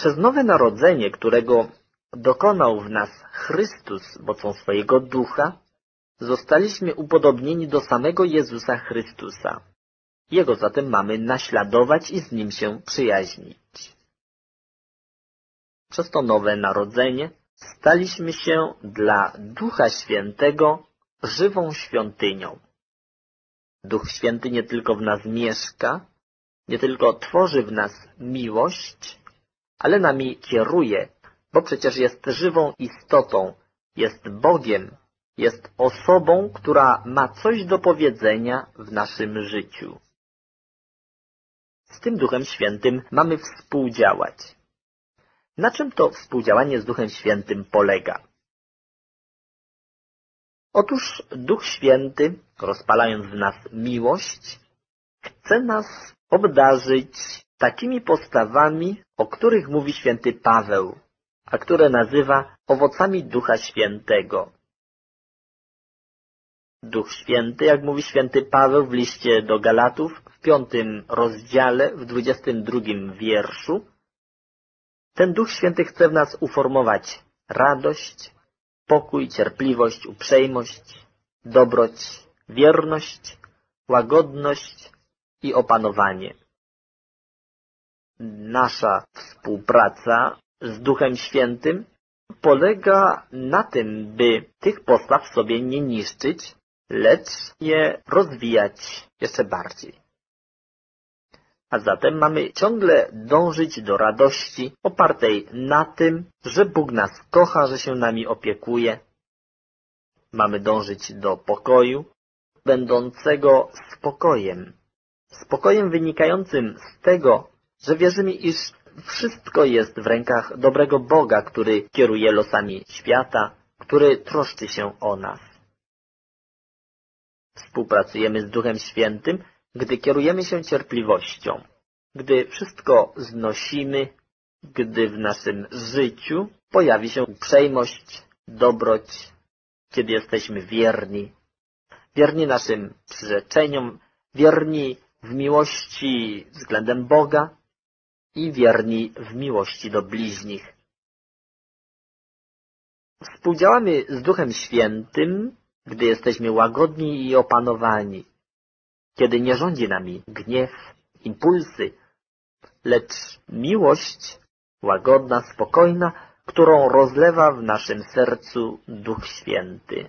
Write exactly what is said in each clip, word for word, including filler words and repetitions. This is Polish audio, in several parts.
Przez nowe narodzenie, którego dokonał w nas Chrystus mocą swojego ducha, zostaliśmy upodobnieni do samego Jezusa Chrystusa. Jego zatem mamy naśladować i z Nim się przyjaźnić. Przez to nowe narodzenie staliśmy się dla Ducha Świętego żywą świątynią. Duch Święty nie tylko w nas mieszka, nie tylko tworzy w nas miłość, ale nami kieruje, bo przecież jest żywą istotą, jest Bogiem, jest osobą, która ma coś do powiedzenia w naszym życiu. Z tym Duchem Świętym mamy współdziałać. Na czym to współdziałanie z Duchem Świętym polega? Otóż Duch Święty, rozpalając w nas miłość, chce nas obdarzyć takimi postawami, o których mówi święty Paweł, a które nazywa owocami Ducha Świętego. Duch Święty, jak mówi święty Paweł w liście do Galatów, w piątym rozdziale, w dwudziestym drugim wierszu, ten Duch Święty chce w nas uformować radość, pokój, cierpliwość, uprzejmość, dobroć, wierność, łagodność i opanowanie. Nasza współpraca z Duchem Świętym polega na tym, by tych postaw sobie nie niszczyć, lecz je rozwijać jeszcze bardziej. A zatem mamy ciągle dążyć do radości opartej na tym, że Bóg nas kocha, że się nami opiekuje. Mamy dążyć do pokoju, będącego spokojem. Spokojem wynikającym z tego, że wierzymy, iż wszystko jest w rękach dobrego Boga, który kieruje losami świata, który troszczy się o nas. Współpracujemy z Duchem Świętym, gdy kierujemy się cierpliwością, gdy wszystko znosimy, gdy w naszym życiu pojawi się uprzejmość, dobroć, kiedy jesteśmy wierni, wierni naszym przyrzeczeniom, wierni w miłości względem Boga i wierni w miłości do bliźnich. Współdziałamy z Duchem Świętym, gdy jesteśmy łagodni i opanowani, kiedy nie rządzi nami gniew, impulsy, lecz miłość, łagodna, spokojna, którą rozlewa w naszym sercu Duch Święty.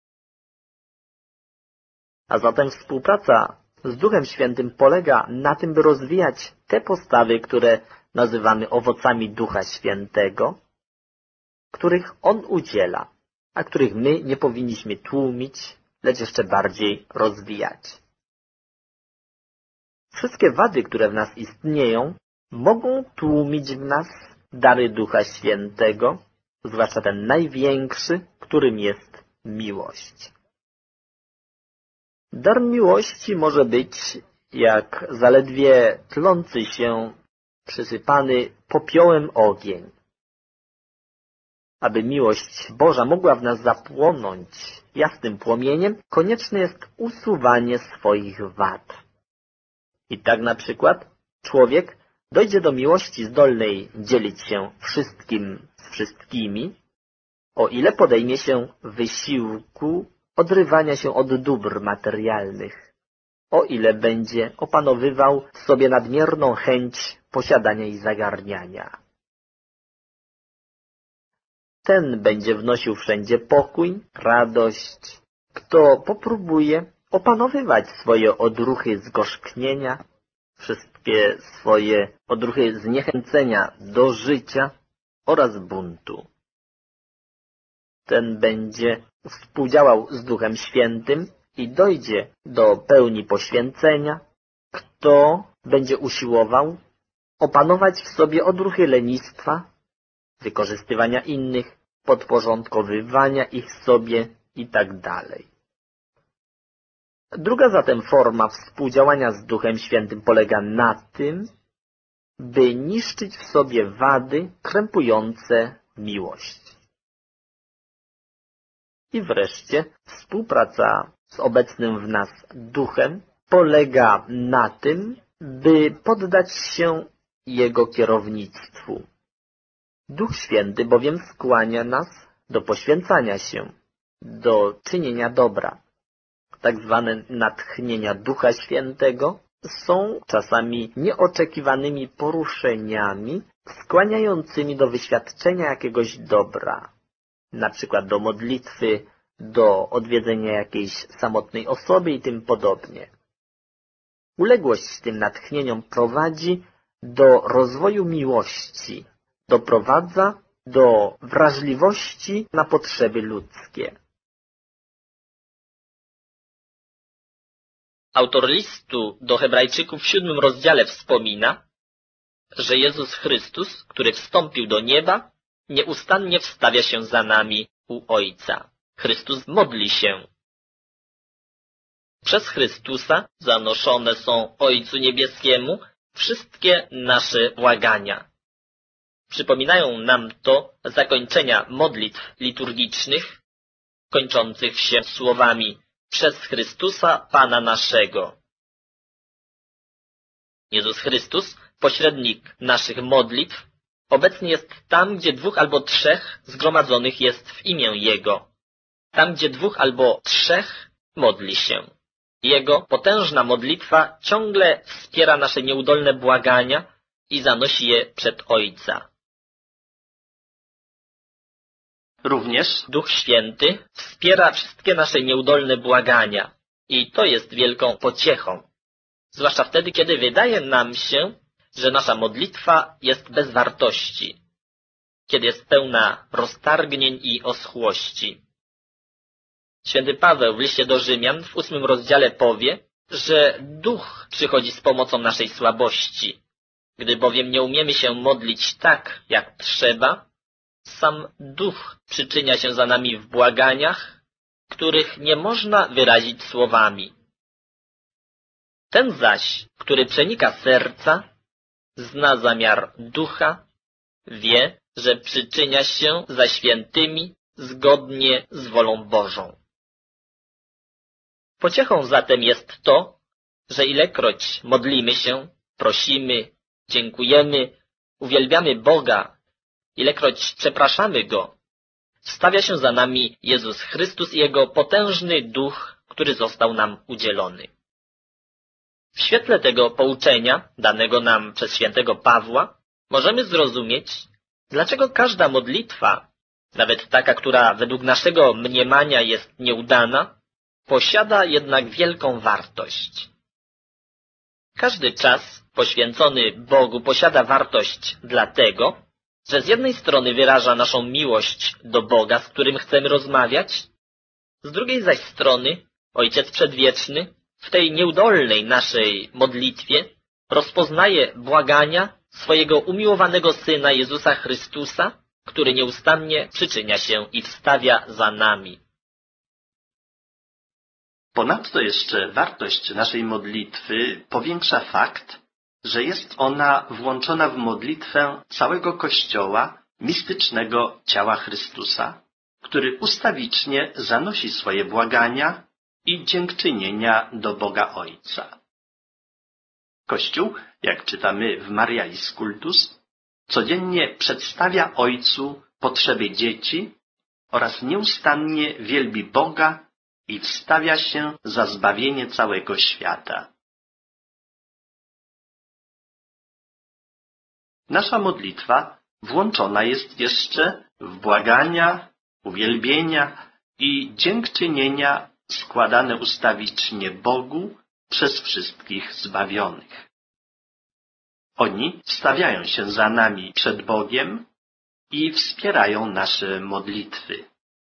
A zatem współpraca z Duchem Świętym polega na tym, by rozwijać te postawy, które nazywamy owocami Ducha Świętego, których On udziela, a których my nie powinniśmy tłumić, lecz jeszcze bardziej rozwijać. Wszystkie wady, które w nas istnieją, mogą tłumić w nas dary Ducha Świętego, zwłaszcza ten największy, którym jest miłość. Dar miłości może być jak zaledwie tlący się, przysypany popiołem ogień. Aby miłość Boża mogła w nas zapłonąć jasnym płomieniem, konieczne jest usuwanie swoich wad. I tak na przykład człowiek dojdzie do miłości zdolnej dzielić się wszystkim z wszystkimi, o ile podejmie się wysiłku odrywania się od dóbr materialnych, o ile będzie opanowywał w sobie nadmierną chęć posiadania i zagarniania. Ten będzie wnosił wszędzie pokój, radość, kto popróbuje opanowywać swoje odruchy zgorzknienia, wszystkie swoje odruchy zniechęcenia do życia oraz buntu. Ten będzie współdziałał z Duchem Świętym i dojdzie do pełni poświęcenia, kto będzie usiłował opanować w sobie odruchy lenistwa, wykorzystywania innych, podporządkowywania ich sobie i tak dalej. Druga zatem forma współdziałania z Duchem Świętym polega na tym, by niszczyć w sobie wady krępujące miłość. I wreszcie współpraca z obecnym w nas Duchem polega na tym, by poddać się Jego kierownictwu, Duch Święty bowiem skłania nas do poświęcania się, do czynienia dobra. Tak zwane natchnienia Ducha Świętego są czasami nieoczekiwanymi poruszeniami skłaniającymi do wyświadczenia jakiegoś dobra, na przykład do modlitwy, do odwiedzenia jakiejś samotnej osoby i tym podobnie. Uległość tym natchnieniom prowadzi do rozwoju miłości, doprowadza do wrażliwości na potrzeby ludzkie. Autor listu do Hebrajczyków w siódmym rozdziale wspomina, że Jezus Chrystus, który wstąpił do nieba, nieustannie wstawia się za nami u Ojca. Chrystus modli się. Przez Chrystusa zanoszone są Ojcu Niebieskiemu wszystkie nasze błagania. Przypominają nam to zakończenia modlitw liturgicznych, kończących się słowami przez Chrystusa Pana naszego. Jezus Chrystus, pośrednik naszych modlitw, obecnie jest tam, gdzie dwóch albo trzech zgromadzonych jest w imię Jego. Tam, gdzie dwóch albo trzech modli się. Jego potężna modlitwa ciągle wspiera nasze nieudolne błagania i zanosi je przed Ojca. Również Duch Święty wspiera wszystkie nasze nieudolne błagania i to jest wielką pociechą. Zwłaszcza wtedy, kiedy wydaje nam się, że nasza modlitwa jest bez wartości, kiedy jest pełna roztargnień i oschłości. Święty Paweł w liście do Rzymian w ósmym rozdziale powie, że Duch przychodzi z pomocą naszej słabości. Gdy bowiem nie umiemy się modlić tak, jak trzeba, sam Duch przyczynia się za nami w błaganiach, których nie można wyrazić słowami. Ten zaś, który przenika serca, zna zamiar Ducha, wie, że przyczynia się za świętymi zgodnie z wolą Bożą. Pociechą zatem jest to, że ilekroć modlimy się, prosimy, dziękujemy, uwielbiamy Boga, ilekroć przepraszamy Go, wstawia się za nami Jezus Chrystus i Jego potężny Duch, który został nam udzielony. W świetle tego pouczenia, danego nam przez świętego Pawła, możemy zrozumieć, dlaczego każda modlitwa, nawet taka, która według naszego mniemania jest nieudana, posiada jednak wielką wartość. Każdy czas poświęcony Bogu posiada wartość dlatego, że z jednej strony wyraża naszą miłość do Boga, z którym chcemy rozmawiać, z drugiej zaś strony Ojciec Przedwieczny w tej nieudolnej naszej modlitwie rozpoznaje błagania swojego umiłowanego Syna Jezusa Chrystusa, który nieustannie przyczynia się i wstawia za nami. Ponadto jeszcze wartość naszej modlitwy powiększa fakt, że jest ona włączona w modlitwę całego Kościoła, mistycznego ciała Chrystusa, który ustawicznie zanosi swoje błagania i dziękczynienia do Boga Ojca. Kościół, jak czytamy w Marialis Cultus, codziennie przedstawia Ojcu potrzeby dzieci oraz nieustannie wielbi Boga i wstawia się za zbawienie całego świata. Nasza modlitwa włączona jest jeszcze w błagania, uwielbienia i dziękczynienia składane ustawicznie Bogu przez wszystkich zbawionych. Oni wstawiają się za nami przed Bogiem i wspierają nasze modlitwy.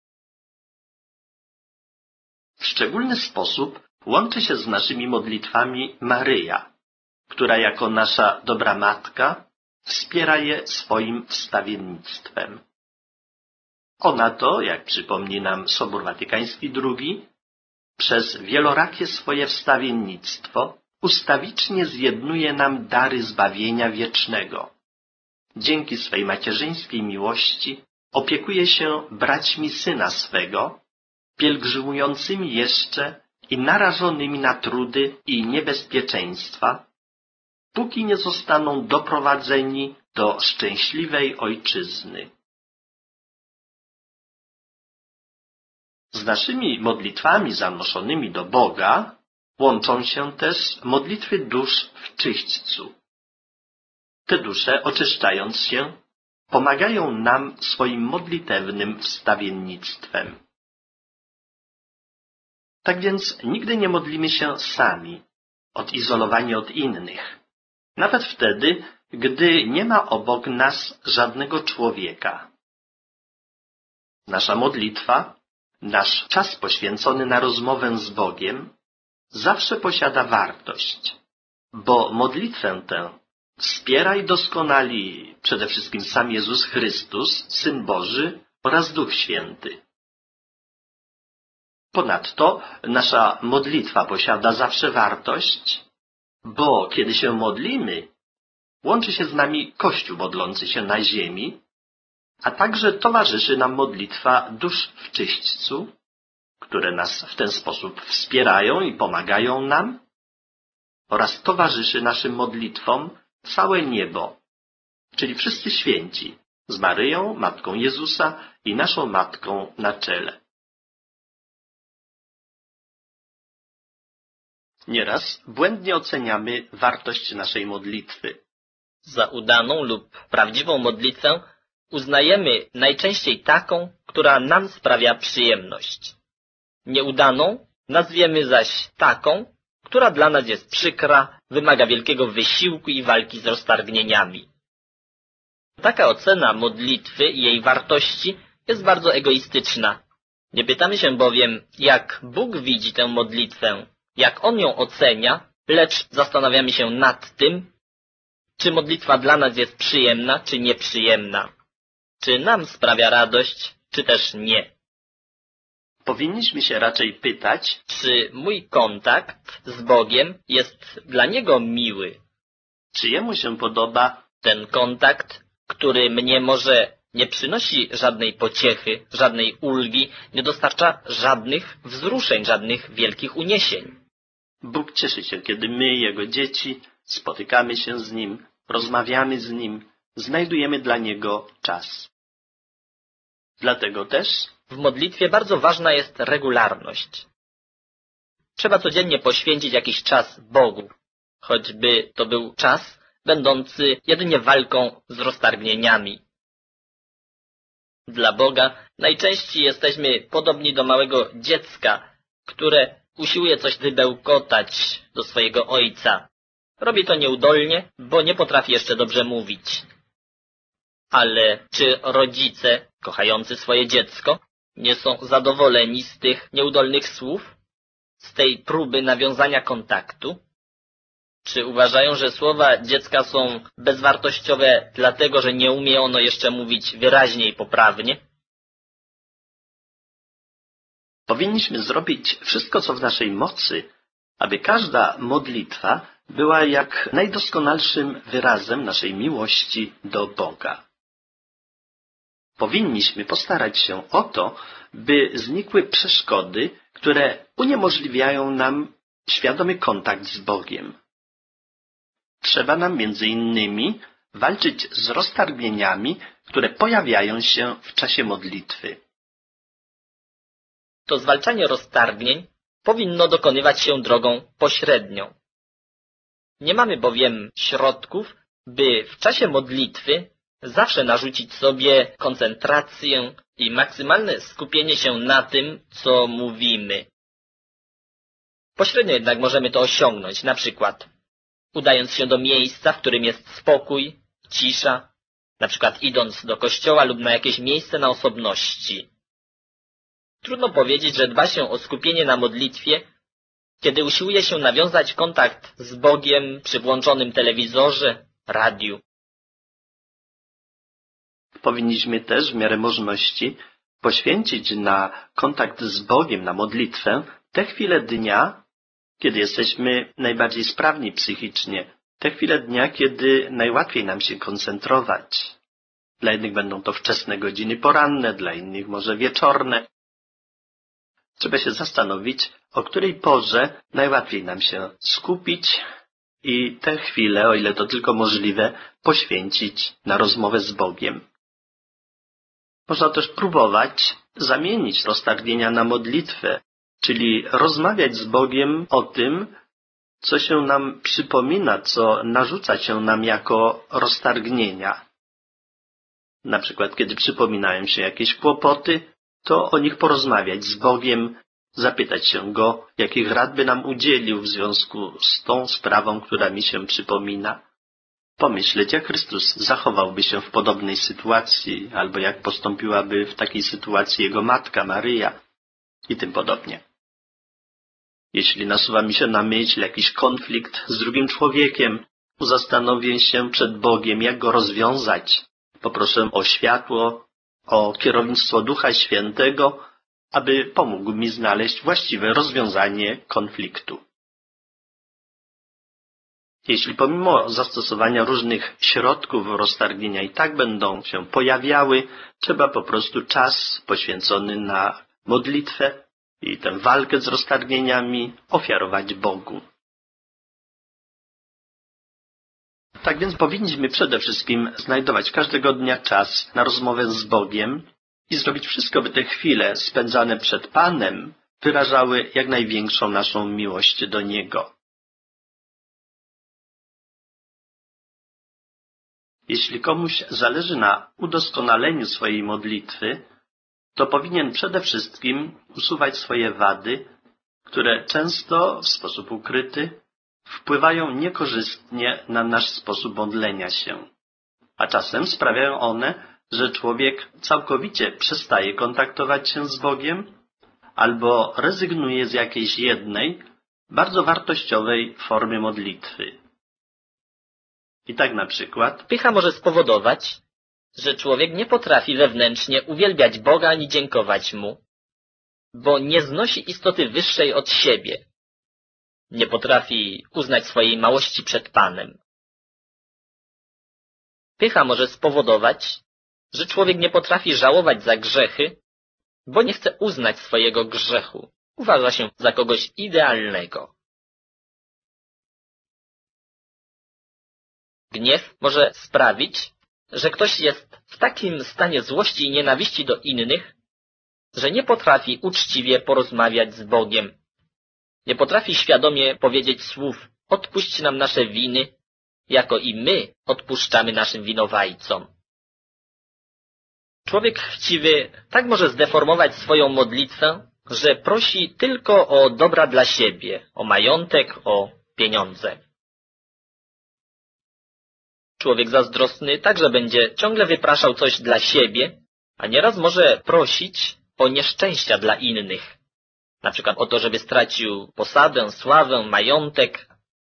W szczególny sposób łączy się z naszymi modlitwami Maryja, która jako nasza dobra matka wspiera je swoim wstawiennictwem. Ona to, jak przypomni nam Sobór Watykański drugi, przez wielorakie swoje wstawiennictwo ustawicznie zjednuje nam dary zbawienia wiecznego. Dzięki swej macierzyńskiej miłości opiekuje się braćmi Syna swego, pielgrzymującymi jeszcze i narażonymi na trudy i niebezpieczeństwa, póki nie zostaną doprowadzeni do szczęśliwej ojczyzny. Z naszymi modlitwami zanoszonymi do Boga łączą się też modlitwy dusz w czyśćcu. Te dusze, oczyszczając się, pomagają nam swoim modlitewnym wstawiennictwem. Tak więc nigdy nie modlimy się sami, odizolowani od innych, nawet wtedy, gdy nie ma obok nas żadnego człowieka. Nasza modlitwa, nasz czas poświęcony na rozmowę z Bogiem, zawsze posiada wartość, bo modlitwę tę wspiera i doskonali przede wszystkim sam Jezus Chrystus, Syn Boży oraz Duch Święty. Ponadto nasza modlitwa posiada zawsze wartość, bo kiedy się modlimy, łączy się z nami Kościół modlący się na ziemi, a także towarzyszy nam modlitwa dusz w czyśćcu, które nas w ten sposób wspierają i pomagają nam, oraz towarzyszy naszym modlitwom całe niebo, czyli wszyscy święci, z Maryją, Matką Jezusa i naszą Matką na czele. Nieraz błędnie oceniamy wartość naszej modlitwy. Za udaną lub prawdziwą modlitwę uznajemy najczęściej taką, która nam sprawia przyjemność. Nieudaną nazwiemy zaś taką, która dla nas jest przykra, wymaga wielkiego wysiłku i walki z roztargnieniami. Taka ocena modlitwy i jej wartości jest bardzo egoistyczna. Nie pytamy się bowiem, jak Bóg widzi tę modlitwę, jak On ją ocenia, lecz zastanawiamy się nad tym, czy modlitwa dla nas jest przyjemna, czy nieprzyjemna, czy nam sprawia radość, czy też nie. Powinniśmy się raczej pytać, Czy mój kontakt z Bogiem jest dla Niego miły? czy Jemu się podoba Ten kontakt, który mnie może nie przynosi żadnej pociechy, żadnej ulgi, nie dostarcza żadnych wzruszeń, żadnych wielkich uniesień. Bóg cieszy się, kiedy my, Jego dzieci, spotykamy się z Nim, rozmawiamy z Nim, znajdujemy dla Niego czas. Dlatego też W modlitwie bardzo ważna jest regularność. Trzeba codziennie poświęcić jakiś czas Bogu, choćby to był czas będący jedynie walką z roztargnieniami. Dla Boga najczęściej jesteśmy podobni do małego dziecka, które usiłuje coś wybełkotać do swojego ojca. Robi to nieudolnie, bo nie potrafi jeszcze dobrze mówić. Ale czy rodzice, kochający swoje dziecko, nie są zadowoleni z tych nieudolnych słów, z tej próby nawiązania kontaktu? Czy uważają, że słowa dziecka są bezwartościowe dlatego, że nie umie ono jeszcze mówić wyraźnie i poprawnie? powinniśmy zrobić wszystko, co w naszej mocy, aby każda modlitwa była jak najdoskonalszym wyrazem naszej miłości do Boga. Powinniśmy postarać się o to, by znikły przeszkody, które uniemożliwiają nam świadomy kontakt z Bogiem. Trzeba nam między innymi walczyć z roztargnieniami, które pojawiają się w czasie modlitwy. To zwalczanie roztargnień powinno dokonywać się drogą pośrednią. Nie mamy bowiem środków, by w czasie modlitwy zawsze narzucić sobie koncentrację i maksymalne skupienie się na tym, co mówimy. Pośrednio jednak możemy to osiągnąć, na przykład udając się do miejsca, w którym jest spokój, cisza, na przykład idąc do kościoła lub na jakieś miejsce na osobności. Trudno powiedzieć, że dba się o skupienie na modlitwie, kiedy usiłuje się nawiązać kontakt z Bogiem przy włączonym telewizorze, radiu. Powinniśmy też w miarę możliwości poświęcić na kontakt z Bogiem, na modlitwę, te chwile dnia, kiedy jesteśmy najbardziej sprawni psychicznie, te chwile dnia, kiedy najłatwiej nam się koncentrować. Dla jednych będą to wczesne godziny poranne, dla innych może wieczorne. Trzeba się zastanowić, o której porze najłatwiej nam się skupić i tę chwilę, o ile to tylko możliwe, poświęcić na rozmowę z Bogiem. Można też próbować zamienić roztargnienia na modlitwę, czyli rozmawiać z Bogiem o tym, co się nam przypomina, co narzuca się nam jako roztargnienia. Na przykład, kiedy przypominają się jakieś kłopoty, to o nich porozmawiać z Bogiem, zapytać się Go, jakich rad by nam udzielił w związku z tą sprawą, która mi się przypomina. Pomyśleć, jak Chrystus zachowałby się w podobnej sytuacji, albo jak postąpiłaby w takiej sytuacji Jego matka Maryja i tym podobnie. Jeśli nasuwa mi się na myśl jakiś konflikt z drugim człowiekiem, zastanowię się przed Bogiem, jak go rozwiązać. Poproszę o światło, o kierownictwo Ducha Świętego, aby pomógł mi znaleźć właściwe rozwiązanie konfliktu. Jeśli pomimo zastosowania różnych środków roztargnienia i tak będą się pojawiały, trzeba po prostu czas poświęcony na modlitwę i tę walkę z roztargnieniami ofiarować Bogu. Tak więc powinniśmy przede wszystkim znajdować każdego dnia czas na rozmowę z Bogiem i zrobić wszystko, by te chwile spędzane przed Panem wyrażały jak największą naszą miłość do Niego. Jeśli komuś zależy na udoskonaleniu swojej modlitwy, to powinien przede wszystkim usuwać swoje wady, które często w sposób ukryty wpływają niekorzystnie na nasz sposób modlenia się, a czasem sprawiają one, że człowiek całkowicie przestaje kontaktować się z Bogiem albo rezygnuje z jakiejś jednej, bardzo wartościowej formy modlitwy. I tak na przykład Pycha może spowodować, że człowiek nie potrafi wewnętrznie uwielbiać Boga ani dziękować Mu, bo nie znosi istoty wyższej od siebie. Nie potrafi uznać swojej małości przed Panem. Pycha może spowodować, że człowiek nie potrafi żałować za grzechy, bo nie chce uznać swojego grzechu. Uważa się za kogoś idealnego. Gniew może sprawić, że ktoś jest w takim stanie złości i nienawiści do innych, że nie potrafi uczciwie porozmawiać z Bogiem. Nie potrafi świadomie powiedzieć słów: odpuść nam nasze winy, jako i my odpuszczamy naszym winowajcom. Człowiek chciwy tak może zdeformować swoją modlitwę, że prosi tylko o dobra dla siebie, o majątek, o pieniądze. Człowiek zazdrosny także będzie ciągle wypraszał coś dla siebie, a nieraz może prosić o nieszczęścia dla innych. Na przykład o to, żeby stracił posadę, sławę, majątek.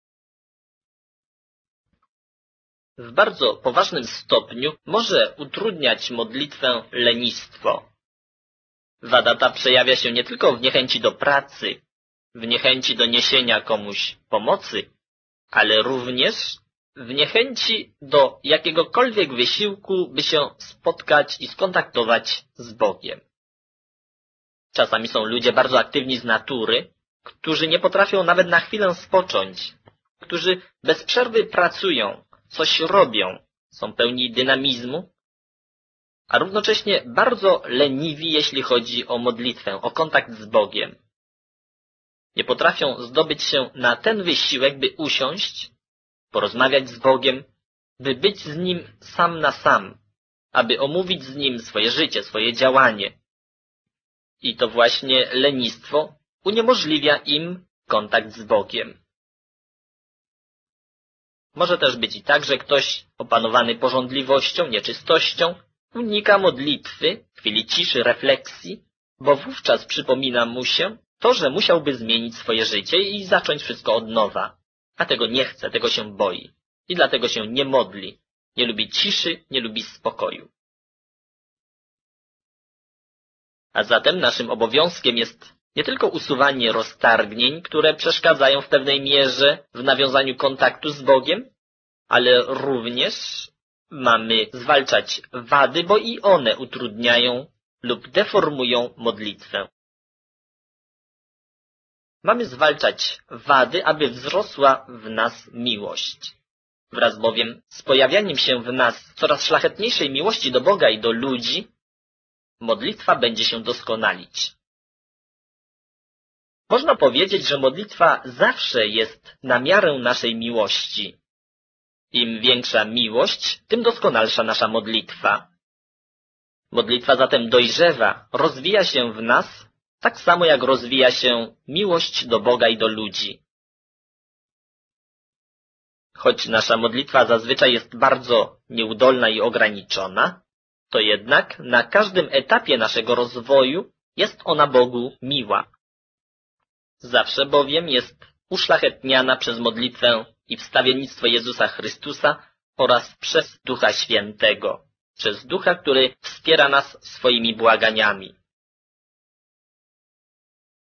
W bardzo poważnym stopniu może utrudniać modlitwę lenistwo. Wada ta przejawia się nie tylko w niechęci do pracy, w niechęci do niesienia komuś pomocy, ale również w niechęci do jakiegokolwiek wysiłku, by się spotkać i skontaktować z Bogiem. Czasami są ludzie bardzo aktywni z natury, którzy nie potrafią nawet na chwilę spocząć, którzy bez przerwy pracują, coś robią, są pełni dynamizmu, a równocześnie bardzo leniwi, jeśli chodzi o modlitwę, o kontakt z Bogiem. Nie potrafią zdobyć się na ten wysiłek, by usiąść, porozmawiać z Bogiem, by być z Nim sam na sam, aby omówić z Nim swoje życie, swoje działanie. I to właśnie lenistwo uniemożliwia im kontakt z Bogiem. Może też być i tak, że ktoś opanowany pożądliwością, nieczystością unika modlitwy, chwili ciszy, refleksji, bo wówczas przypomina mu się to, że musiałby zmienić swoje życie i zacząć wszystko od nowa. A tego nie chce, tego się boi i dlatego się nie modli, nie lubi ciszy, nie lubi spokoju. A zatem naszym obowiązkiem jest nie tylko usuwanie roztargnień, które przeszkadzają w pewnej mierze w nawiązaniu kontaktu z Bogiem, ale również mamy zwalczać wady, bo i one utrudniają lub deformują modlitwę. Mamy zwalczać wady, aby wzrosła w nas miłość. Wraz bowiem z pojawianiem się w nas coraz szlachetniejszej miłości do Boga i do ludzi, modlitwa będzie się doskonalić. Można powiedzieć, że modlitwa zawsze jest na miarę naszej miłości. Im większa miłość, tym doskonalsza nasza modlitwa. Modlitwa zatem dojrzewa, rozwija się w nas, tak samo jak rozwija się miłość do Boga i do ludzi. Choć nasza modlitwa zazwyczaj jest bardzo nieudolna i ograniczona, to jednak na każdym etapie naszego rozwoju jest ona Bogu miła. Zawsze bowiem jest uszlachetniana przez modlitwę i wstawiennictwo Jezusa Chrystusa oraz przez Ducha Świętego, przez Ducha, który wspiera nas swoimi błaganiami.